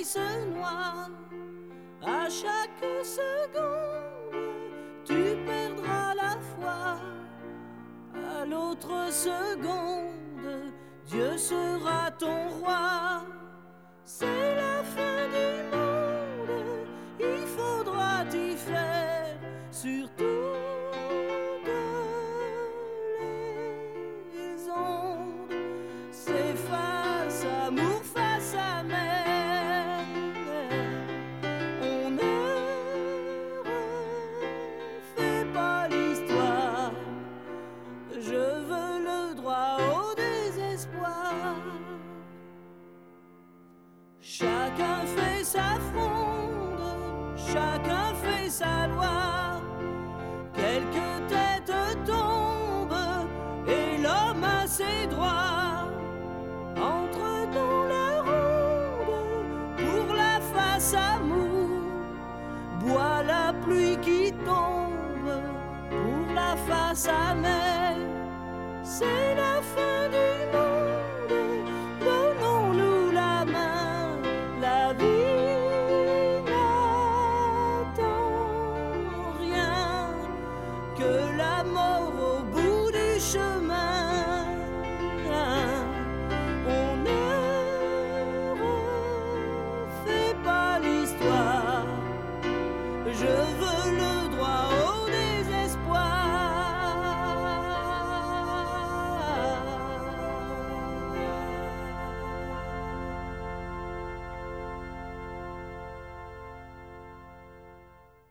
se noie. À chaque seconde, tu perdras la foi. À l'autre seconde, Dieu sera ton roi. C'est la fin du monde, il faudra t'y faire sur toutes les ondes. C'est face amour, face à mer. On ne refait pas l'histoire. Je veux le droit au désespoir. Chacun fait sa fronde, chacun fait sa loi. Quelques têtes tombent et l'homme a ses droits. Entre dans la ronde pour la face amour. Bois la pluie qui tombe pour la face amère. C'est la fin du monde.